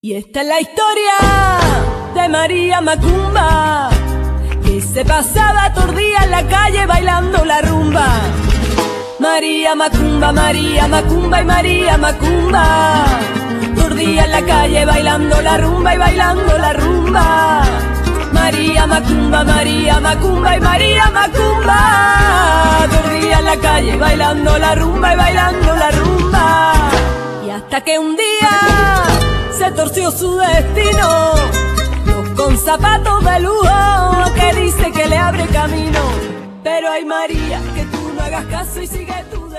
Y esta es la historia de María Macumba, que se pasaba todo el día en la calle bailando la rumba. María Macumba, María Macumba y María Macumba, todo el día en la calle bailando la rumba y bailando la rumba. María Macumba, María Macumba y María Macumba, todo el día en la calle bailando la rumba y bailando la rumba. Y hasta que un día se torció su destino, los con zapatos de lujo que dice que le abre camino. Pero ay María, que tú no hagas caso y sigue tú.